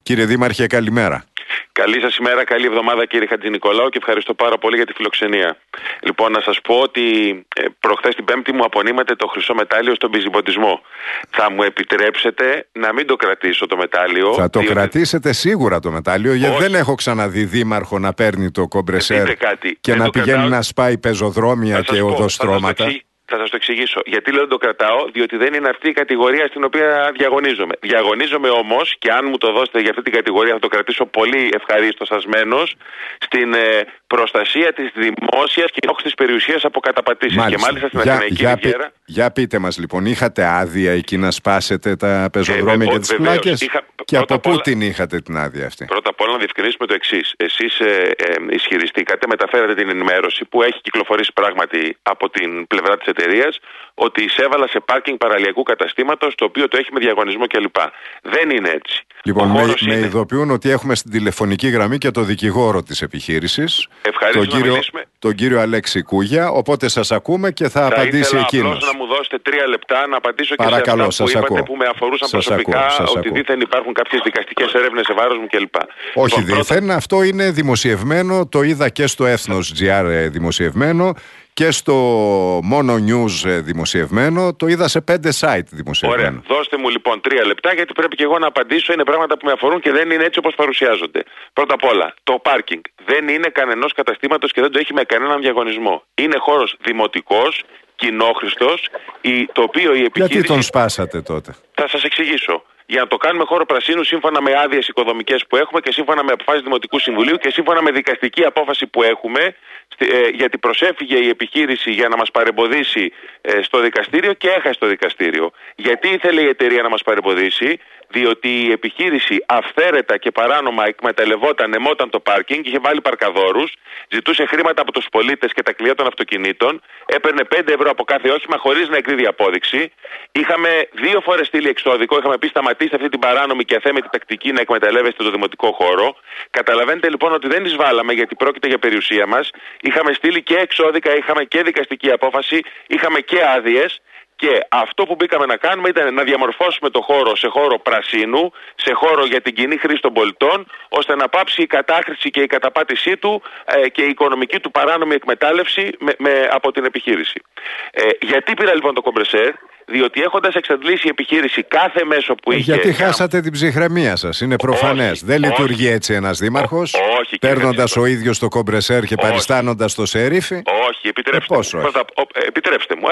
Κύριε Δήμαρχε, καλημέρα. Καλή σας ημέρα, καλή εβδομάδα κύριε Χατζηνικολάου και ευχαριστώ πάρα πολύ για τη φιλοξενία. Λοιπόν, να σας πω ότι προχθές την Πέμπτη μου απονείματε το χρυσό μετάλλιο στον μπιζιμποτισμό. Θα μου επιτρέψετε να μην το κρατήσω το μετάλλιο? Θα το κρατήσετε σίγουρα το μετάλλιο, γιατί δεν έχω ξαναδεί δήμαρχο να παίρνει το κομπρεσέρ και να πηγαίνει να σπάει πεζοδρόμια και οδοστρώματα. Θα σας το εξηγήσω. Γιατί λέω δεν το κρατάω, διότι δεν είναι αυτή η κατηγορία στην οποία διαγωνίζομαι. Διαγωνίζομαι όμως, και αν μου το δώσετε για αυτή την κατηγορία, θα το κρατήσω πολύ ευχαρίστως ασμένος, στην προστασία της δημόσιας και όχι της περιουσίας από καταπατήσεις. Μάλιστα. Και μάλιστα στην Αθηναϊκή Ριβιέρα. Για πείτε μας λοιπόν, είχατε άδεια εκεί να σπάσετε τα πεζοδρόμια και τις πλάκες? Και από πού την είχατε την άδεια αυτή? Πρώτα απ' όλα να διευκρινίσουμε το εξής. Εσείς ισχυριστήκατε, μεταφέρατε την ενημέρωση που έχει κυκλοφορήσει πράγματι από την πλευρά της εταιρείας, ότι εισέβαλα σε πάρκινγκ παραλιακού καταστήματος, το οποίο το έχει με διαγωνισμό κλπ. Δεν είναι έτσι. Λοιπόν, με ειδοποιούν ότι έχουμε στην τηλεφωνική γραμμή και το δικηγόρο της επιχείρησης, τον κύριο Αλέξη Κούγια, οπότε σας ακούμε και θα απαντήσει εκείνος. Απλώς να μου δώσετε 3 λεπτά να απαντήσω και παρακαλώ, σε αυτά που είπατε που με αφορούσαν προσωπικά, ότι δήθεν υπάρχουν κάποιες δικαστικές έρευνες σε βάρος μου κλπ. Όχι δήθεν, αυτό είναι δημοσιευμένο, το είδα και στο Ethnos.gr δημοσιευμένο και στο Mono News δημοσιευμένο, το είδα σε 5 site δημοσιευμένο. Ωραία. Δώστε μου λοιπόν 3 λεπτά, γιατί πρέπει και εγώ να απαντήσω. Είναι πράγματα που με αφορούν και δεν είναι έτσι όπως παρουσιάζονται. Πρώτα απ' όλα, το πάρκινγκ δεν είναι κανενός καταστήματος και δεν το έχει με κανέναν διαγωνισμό. Είναι χώρος δημοτικός, κοινόχρηστος, το οποίο η επιχείρηση... Γιατί τον σπάσατε τότε? Θα σας εξηγήσω. Για να το κάνουμε χώρο πρασίνου σύμφωνα με άδειες οικοδομικές που έχουμε και σύμφωνα με αποφάσεις Δημοτικού Συμβουλίου και σύμφωνα με δικαστική απόφαση που έχουμε, γιατί προσέφυγε η επιχείρηση για να μας παρεμποδίσει στο δικαστήριο και έχασε το δικαστήριο. Γιατί ήθελε η εταιρεία να μας παρεμποδίσει? Διότι η επιχείρηση αυθαίρετα και παράνομα εκμεταλλευόταν, εμόταν το πάρκινγκ, είχε βάλει παρκαδόρους, ζητούσε χρήματα από τους πολίτες και τα κλειδιά των αυτοκινήτων, έπαιρνε 5 ευρώ από κάθε όχημα χωρίς να εκδίδει απόδειξη. Είχαμε 2 φορές στείλει εξώδικο, είχαμε πει σταματήστε αυτή την παράνομη και αθέμητη τακτική να εκμεταλλεύεστε το δημοτικό χώρο. Καταλαβαίνετε λοιπόν ότι δεν εισβάλαμε, γιατί πρόκειται για περιουσία μας. Είχαμε στείλει και εξώδικα, είχαμε και δικαστική απόφαση, είχαμε και άδειες. Και αυτό που μπήκαμε να κάνουμε ήταν να διαμορφώσουμε το χώρο σε χώρο πρασίνου, σε χώρο για την κοινή χρήση των πολιτών, ώστε να πάψει η κατάχρηση και η καταπάτησή του και η οικονομική του παράνομη εκμετάλλευση από την επιχείρηση. Γιατί πήρα λοιπόν το κομπρεσέρ? Διότι έχοντας εξαντλήσει η επιχείρηση κάθε μέσο που είχε... Γιατί χάσατε την ψυχραιμία σας, είναι προφανές. Δεν λειτουργεί έτσι ένας δήμαρχος, παίρνοντας ο ίδιος το κομπρεσέρ και παριστάνοντας το σερίφι. Όχι, επιτρέψτε μου.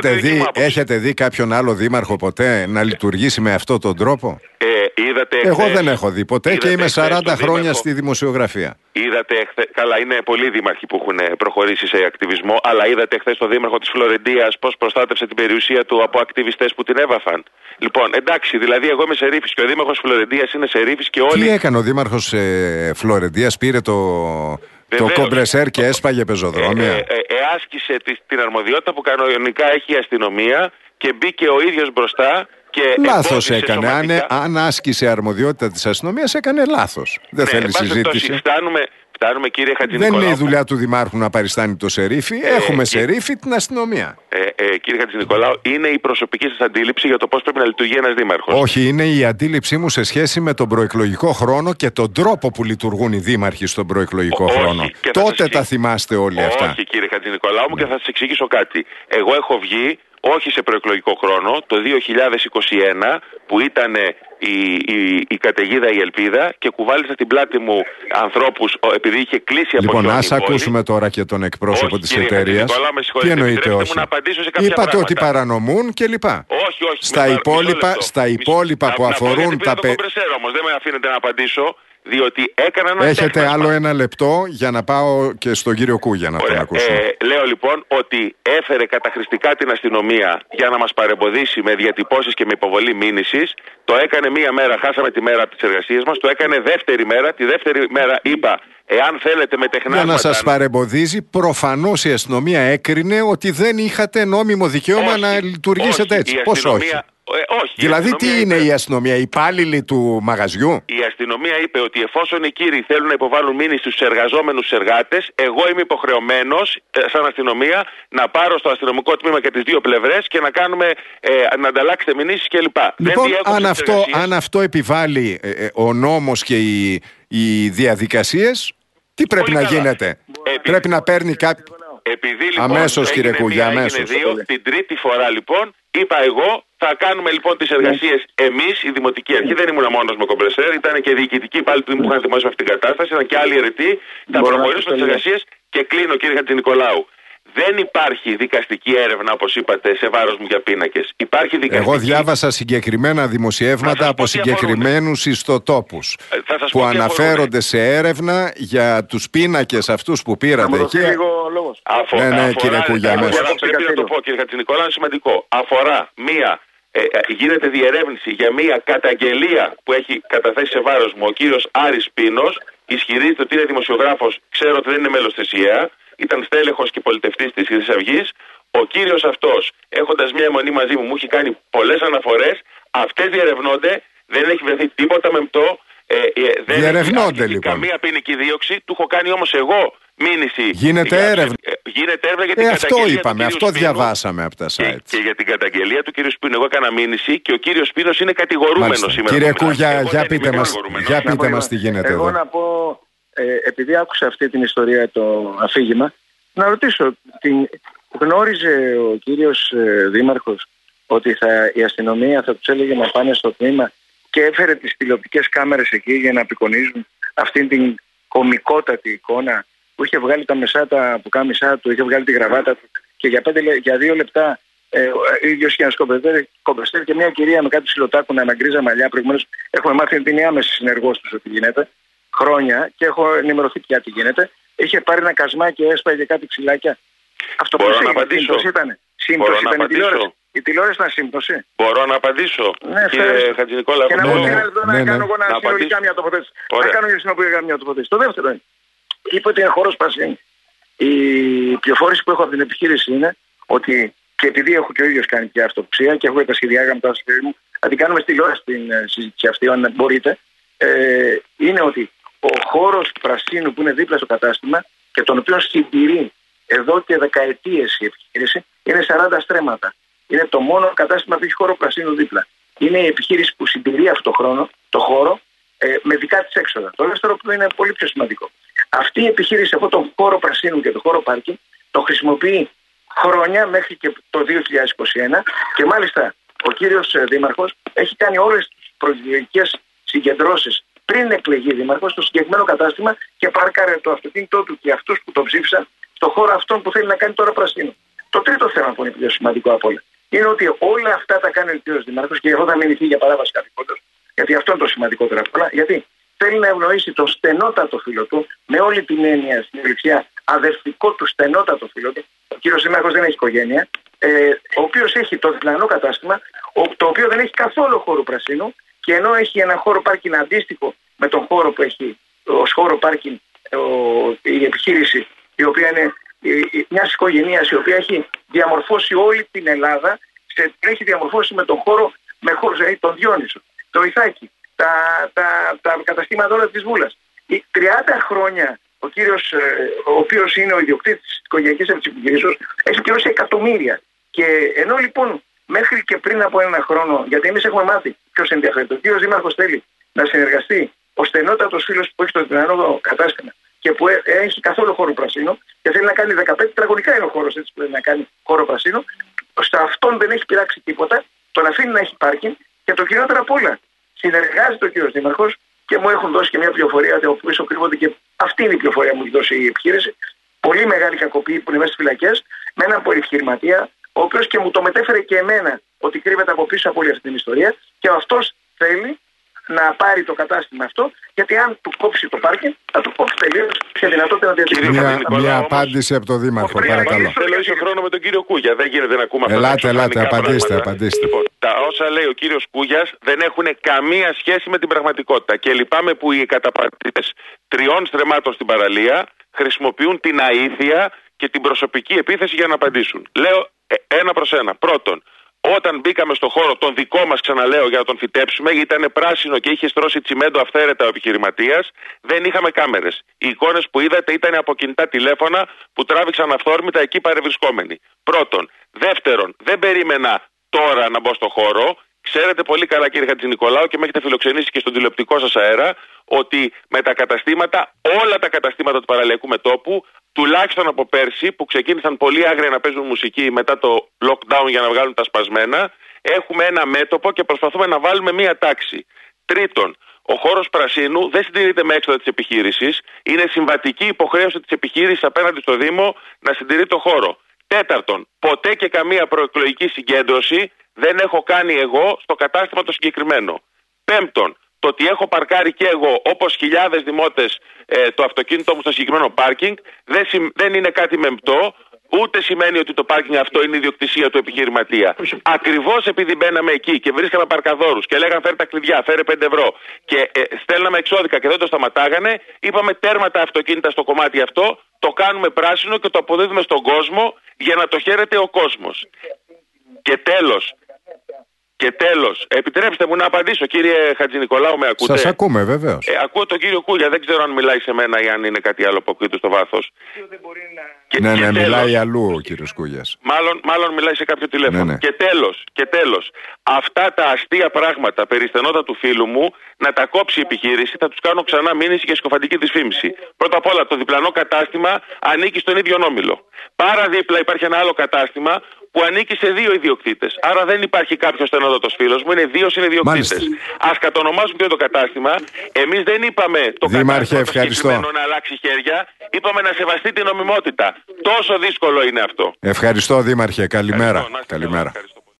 Έχετε δει κάποιον άλλο δήμαρχο ποτέ να λειτουργήσει με αυτόν τον τρόπο? Εγώ δεν έχω δει ποτέ και είμαι 40 χρόνια στη δημοσιογραφία. Καλά, είναι πολλοί δήμαρχοι που έχουν προχωρήσει σε ακτιβισμό, αλλά είδατε χθες τον δήμαρχο της Φλωρεντίας πώς προστάτευσε την περιουσία του από ακτιβιστές που την έβαφαν? Λοιπόν, εντάξει, δηλαδή εγώ είμαι σερίφης και ο δήμαρχος Φλωρεντίας είναι σερίφης και όλοι... Τι έκανε ο δήμαρχος Φλωρεντίας? Πήρε το κομπρεσέρ και έσπαγε πεζοδρόμια? Άσκησε την αρμοδιότητα που κανονικά έχει η αστυνομία και μπήκε ο ίδιος μπροστά. Λάθος έκανε. Αν άσκησε αρμοδιότητα της αστυνομίας, έκανε λάθος. Δεν θέλει συζήτηση. Φτάνουμε κύριε Χατζηνικολάου. Δεν είναι η δουλειά του δημάρχου να παριστάνει το σερίφι. Έχουμε σερίφι την αστυνομία. Κύριε Χατζηνικολάου, είναι η προσωπική σας αντίληψη για το πώς πρέπει να λειτουργεί ένας δήμαρχος? Όχι, είναι η αντίληψή μου σε σχέση με τον προεκλογικό χρόνο και τον τρόπο που λειτουργούν οι δήμαρχοι στον προεκλογικό χρόνο. Τότε τα θυμάστε όλοι αυτά. Όχι κύριε Χατζηνικολάου μου, και θα σας εξηγήσω κάτι. Εγώ έχω βγει όχι σε προεκλογικό χρόνο, το 2021 που ήταν η καταιγίδα η Ελπίδα και κουβάλισα στην πλάτη μου ανθρώπους επειδή είχε κλείσει από Λοιπόν, ας ακούσουμε τώρα και τον εκπρόσωπο της εταιρείας. Τι εννοείται όχι? Είπατε ότι παρανομούν και λοιπά. Όχι. Στα υπόλοιπα που αφορούν τα όμως δεν με αφήνετε να απαντήσω. Διότι έκαναν Έχετε άλλο 1 λεπτό για να πάω και στον κύριο Κούγια να τον ακούσουμε. Λέω λοιπόν ότι έφερε καταχρηστικά την αστυνομία για να μας παρεμποδίσει με διατυπώσεις και με υποβολή μήνυσης. Το έκανε μία μέρα, χάσαμε τη μέρα της εργασίας μας. Το έκανε δεύτερη μέρα. Τη δεύτερη μέρα είπα, εάν θέλετε με τεχνάσματα... Για να σας παρεμποδίζει, προφανώς η αστυνομία έκρινε ότι δεν είχατε νόμιμο δικαίωμα να λειτουργήσετε έτσι. Πώς όχι? Όχι. Δηλαδή, τι είναι η αστυνομία, οι υπάλληλοι του μαγαζιού? Η αστυνομία είπε ότι εφόσον οι κύριοι θέλουν να υποβάλουν μήνυση στους εργαζόμενους εργάτες, εγώ είμαι υποχρεωμένος, σαν αστυνομία, να πάρω στο αστυνομικό τμήμα και τις δύο πλευρές και να κάνουμε, να ανταλλάξετε μηνύσεις κλπ. Λοιπόν, αν αυτό επιβάλλει ο νόμος και οι διαδικασίες, τι πρέπει να γίνεται? Πρέπει να παίρνει κάποιο. Επειδή λοιπόν αμέσως, κύριε Κούγια, αμέσως. Την τρίτη φορά λοιπόν είπα εγώ θα κάνουμε λοιπόν τις εργασίες εμείς, η Δημοτική Αρχή. Δεν ήμουν μόνος με κομπρεσέρ, ήταν και διοικητικοί πάλι που είχαν ετοιμάσει αυτή την κατάσταση, ήταν και άλλοι αιρετοί. Θα προχωρήσουμε τις εργασίες και κλείνω, κύριε Χατζηνικολάου. Δεν υπάρχει δικαστική έρευνα, όπως είπατε, σε βάρος μου για πίνακες. Υπάρχει δικαστική. Εγώ διάβασα συγκεκριμένα δημοσιεύματα από συγκεκριμένους ιστοτόπους που αναφέρονται σε έρευνα για τους πίνακες αυτούς που πήρατε εκεί. Ναι, κύριε Κούγια, πρέπει να το πω, κύριε Χατζηνικολάου, είναι σημαντικό. Αφορά γίνεται διερεύνηση για μία καταγγελία που έχει καταθέσει σε βάρος μου ο κύριος Άρης Πίνος. Ισχυρίζεται ότι είναι δημοσιογράφος, ξέρω ότι δεν είναι μέλος της ΙΕΑ. Ήταν στέλεχος και πολιτευτής της Χρυσής Αυγής. Ο κύριος αυτός, έχοντας μια αιμονή μαζί μου έχει κάνει πολλές αναφορές. Αυτές διερευνώνται, δεν έχει βρεθεί τίποτα μεμπτό. Διερευνώνται λοιπόν. Καμία ποινική δίωξη. Του έχω κάνει όμως εγώ μήνυση. Γίνεται έρευνα. Γίνεται έρευνα για την αυτό είπαμε, αυτό Σπίνου, διαβάσαμε από τα site. Και για την καταγγελία του κύριου Σπίνου, εγώ έκανα μήνυση και ο κύριος Σπίνος είναι κατηγορούμενος σήμερα. Κύριε Κούγια, για πείτε μας τι γίνεται εδώ. Εγώ να πω, επειδή άκουσα αυτή την ιστορία, το αφήγημα, να ρωτήσω, γνώριζε ο κύριος Δήμαρχος ότι η αστυνομία θα τους έλεγε να πάνε στο τμήμα και έφερε τις τηλεοπτικές κάμερες εκεί για να απεικονίζουν αυτήν την κωμικότατη εικόνα που είχε βγάλει τα μεσάτα πουκάμισά του, είχε βγάλει τη γραβάτα του και για 2 λεπτά ίδιος και ένας κομπρεστέρ και μια κυρία με κάτι ψιλοτάκουνα με γκρίζα μαλλιά. Προηγουμένως έχουμε μάθει ότι είναι άμεση συνεργός τους ότι γίνεται χρόνια και έχω ενημερωθεί πια τι γίνεται. Είχε πάρει ένα κασμάκι και έσπαγε κάτι ξυλάκια. Αυτό που ήταν. Σύμπτωση ήταν η τηλεόραση. Η τηλεόραση ήταν σύμπτωση. Μπορώ να απαντήσω, ναι, κύριε Χατζηνικόλα? Και να κάνω εγώ συνολικά μια τοποθέτηση. Να κάνω συνολικά μια τοποθέτηση. Το δεύτερο είναι, είπε ότι είναι χώρος πρασίνου. Η πληροφόρηση που έχω από την επιχείρηση είναι ότι, και επειδή έχω και ο ίδιος κάνει πια αυτοψία και έχω τα σχεδιάγραμμα τα σχέδια μου, θα την κάνουμε στη τηλεόραση την συζήτηση αυτή, αν μπορείτε, είναι ότι ο χώρος πρασίνου που είναι δίπλα στο κατάστημα και τον οποίο συντηρεί εδώ και δεκαετίες η επιχείρηση είναι 40 στρέμματα. Είναι το μόνο κατάστημα που έχει χώρο πρασίνου δίπλα. Είναι η επιχείρηση που συντηρεί αυτό το χώρο με δικά της έξοδα. Το δεύτερο που είναι πολύ πιο σημαντικό. Αυτή η επιχείρηση, αυτό το χώρο πρασίνου και το χώρο πάρκινγκ, το χρησιμοποιεί χρόνια μέχρι και το 2021 και μάλιστα ο κύριος Δήμαρχος έχει κάνει όλες τις προεκλογικές συγκεντρώσεις πριν εκλεγεί δήμαρχος στο συγκεκριμένο κατάστημα και πάρκαρε το αυτοκίνητό του και αυτούς που το ψήφισαν στο χώρο αυτόν που θέλει να κάνει τώρα πρασίνο. Το τρίτο θέμα που είναι πιο σημαντικό από όλα είναι ότι όλα αυτά τα κάνει ο κύριος Δήμαρχος και εγώ θα μηνυθεί για παράβαση καθηκόντος, γιατί αυτό είναι το σημαντικότερο από όλα, γιατί θέλει να ευνοήσει το στενότατο φίλο του με όλη την έννοια στην ηλικία αδερφικό του στενότατο φίλο του. Ο κύριος Δήμαρχος δεν έχει οικογένεια, ο οποίος έχει το διπλανό κατάστημα, το οποίο δεν έχει καθόλου χώρο πρασίνου και ενώ έχει ένα χώρο πάρκινγκ αντίστοιχο με τον χώρο που έχει ως χώρο πάρκινγκ η επιχείρηση, η οποία είναι μια οικογένεια η οποία έχει διαμορφώσει όλη την Ελλάδα, έχει διαμορφώσει με τον χώρο, δηλαδή τον Διόνυσο, το Ιθάκη, τα καταστήματα όλα της Βούλας. 30 χρόνια ο κύριος, ο οποίος είναι ο ιδιοκτήτης της οικογενειακής επιχειρήσεως, έχει πληρώσει εκατομμύρια. Και ενώ λοιπόν μέχρι και πριν από ένα χρόνο, γιατί εμείς έχουμε μάθει ποιος ενδιαφέρεται, ο κύριος Δήμαρχος θέλει να συνεργαστεί ο στενότατος φίλος που έχει το διπλανό κατάστημα και που έχει καθόλου χώρο πρασίνο και θέλει να κάνει 15 τετραγωνικά είναι ο χώρος έτσι που θέλει να κάνει χώρο πρασίνο, σε αυτόν δεν έχει πειράξει τίποτα, τον αφήνει να έχει πάρκινγκ και το κυριότερο απ' όλα. Συνεργάζεται ο κύριος Δήμαρχος και μου έχουν δώσει και μια πληροφορία ότι από πίσω κρύβονται και αυτή είναι η πληροφορία που μου έχει δώσει η επιχείρηση. Πολύ μεγάλη κακοποίηση που είναι μέσα στις φυλακές με έναν πολυεπιχειρηματία, ο οποίος και μου το μετέφερε και εμένα ότι κρύβεται από πίσω από όλη αυτή την ιστορία και αυτός θέλει να πάρει το κατάστημα αυτό, γιατί αν του κόψει το πάρκινγκ, θα του κόψει τελείως και δυνατότητα να διατηρήσει. Μια απάντηση από τον Δήμαρχο, παρακαλώ. Θέλω ίσο χρόνο με τον κύριο Κούγια. Δεν γίνεται να ακούμε αυτά. Ελάτε, απαντήστε. Λοιπόν, τα όσα λέει ο κύριος Κούγιας δεν έχουν καμία σχέση με την πραγματικότητα. Και λυπάμαι που οι καταπατητές 3 στρεμμάτων στην παραλία χρησιμοποιούν την αήθεια και την προσωπική επίθεση για να απαντήσουν. Λέω 1 προς 1. Πρώτον, Όταν μπήκαμε στο χώρο τον δικό μας, ξαναλέω, για να τον φυτέψουμε, ήταν πράσινο και είχε στρώσει τσιμέντο αυθαίρετα ο επιχειρηματίας, δεν είχαμε κάμερες. Οι εικόνες που είδατε ήταν από κινητά τηλέφωνα που τράβηξαν αυθόρμητα εκεί παρευρισκόμενοι. Πρώτον. Δεύτερον, δεν περίμενα τώρα να μπω στο χώρο. Ξέρετε πολύ καλά, κύριε Χατζηνικολάου, και με έχετε φιλοξενήσει και στον τηλεοπτικό σας αέρα, ότι με τα καταστήματα, όλα τα καταστήματα του παραλιακού μετώπου, τουλάχιστον από πέρσι, που ξεκίνησαν πολύ άγρια να παίζουν μουσική μετά το lockdown για να βγάλουν τα σπασμένα, έχουμε ένα μέτωπο και προσπαθούμε να βάλουμε μία τάξη. Τρίτον, ο χώρος πρασίνου δεν συντηρείται με έξοδα της επιχείρησης. Είναι συμβατική υποχρέωση της επιχείρησης απέναντι στο Δήμο να συντηρεί το χώρο. Τέταρτον, ποτέ και καμία προεκλογική συγκέντρωση δεν έχω κάνει εγώ στο κατάστημα το συγκεκριμένο. Πέμπτον, το ότι έχω παρκάρει και εγώ, όπως χιλιάδες δημότες, το αυτοκίνητό μου στο συγκεκριμένο πάρκινγκ, δεν είναι κάτι μεμπτό, ούτε σημαίνει ότι το πάρκινγκ αυτό είναι ιδιοκτησία του επιχειρηματία. Ακριβώς επειδή μπαίναμε εκεί και βρίσκαμε παρκαδόρους και λέγανε φέρε τα κλειδιά, φέρε 5 ευρώ και στέλναμε εξώδικα και δεν το σταματάγανε, είπαμε τέρμα τα αυτοκίνητα στο κομμάτι αυτό, το κάνουμε πράσινο και το αποδίδουμε στον κόσμο για να το χαίρεται ο κόσμος. Και τέλος, επιτρέψτε μου να απαντήσω, κύριε Χατζηνικολάου, με ακούτε? Σας ακούμε, βεβαίως. Ακούω τον κύριο Κούλια, δεν ξέρω αν μιλάει σε μένα ή αν είναι κάτι άλλο από εκεί στο βάθος. Ναι, μιλάει αλλού ο κύριος Κούλιας. Μάλλον μιλάει σε κάποιο τηλέφωνο. Ναι. Και τέλος, αυτά τα αστεία πράγματα περί στενότητα του φίλου μου να τα κόψει η επιχείρηση, θα τους κάνω ξανά μήνυση και συκοφαντική δυσφήμιση. Πρώτα απ' όλα, το διπλανό κατάστημα ανήκει στον ίδιο όμιλο. Παραδίπλα υπάρχει ένα άλλο κατάστημα που ανήκει σε 2 ιδιοκτήτες. Άρα δεν υπάρχει κάποιο στενότατος φίλος μου, είναι 2 συνειδιοκτήτες. Ας κατονομάσουμε και το κατάστημα. Εμείς δεν είπαμε το κατάστημα συγκεκριμένο να αλλάξει χέρια, είπαμε να σεβαστεί την νομιμότητα. Τόσο δύσκολο είναι αυτό. Ευχαριστώ, Δήμαρχε. Καλημέρα. Καλημέρα.